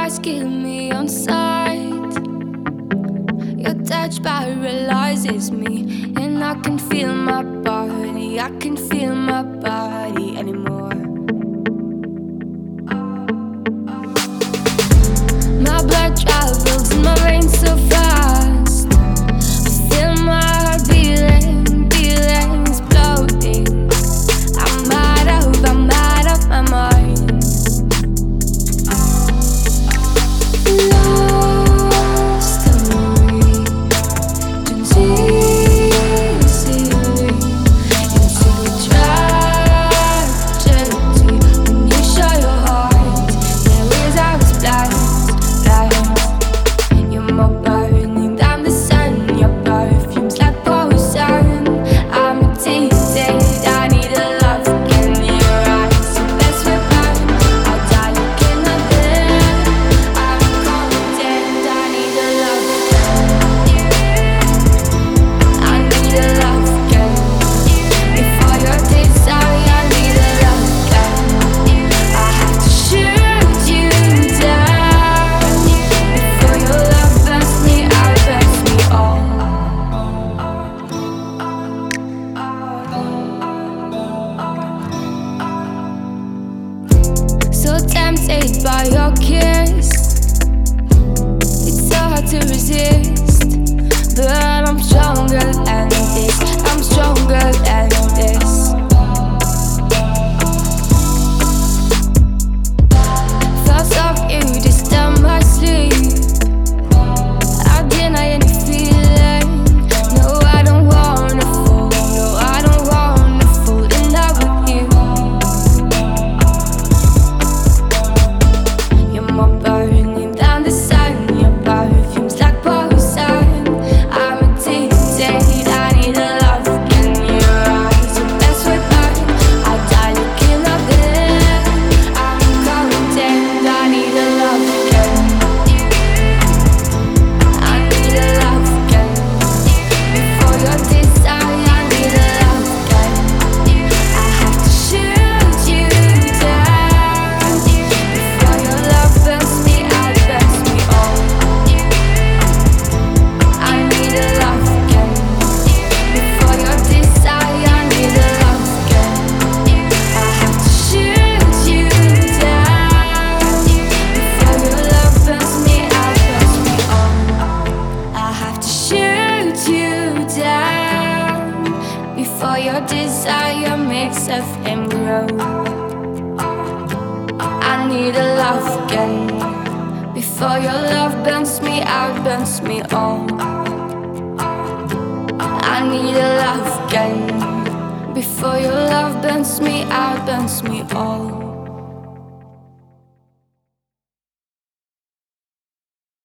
eyes kill me on sight. Your touch paralyzes me, and I can feel my body. I can feel my body anymore. My blood travels in my veins so fast. I feel my heart beating, beating, exploding. I'm out of my mind. Lost and weak, too easily into tragedy. When you show your heart, there is I was blind. You're more burning than the sun. Your perfume's like poison. I'm addicted. I need a love in your eyes. So let's revive. I'll die looking at them. I'm content. I need a love again. I need a love again. Before your desire, I need a love again. I have to shoot you down. Before your love burns me out, burns me all. So tempted by your kiss, it's so hard to resist. But I'm stronger than this. I'm stronger than this. Thoughts of you disturb my sleep. I deny any feeling. No, I don't wanna fall. No, I don't wanna fall in love with you. You're more burning than the sun. Your perfume's like poison. I'm addicted. I need a love in your eyes. So let's revive. I'll die looking at them. I'm content. I need a love again. I need a love again. Before your desire, I need a love again. I have to shoot you down. Before your love burns me out, burns me all. I need a love again. Before your desire, I need a love again. I have to shoot you down. Before your love burns me out, burns me all. I have to shoot you down. Before your desire makes a flame grow. I need a love again. Before your love burns me out, burns me all. I need a love again. Before your love burns me out, burns me all.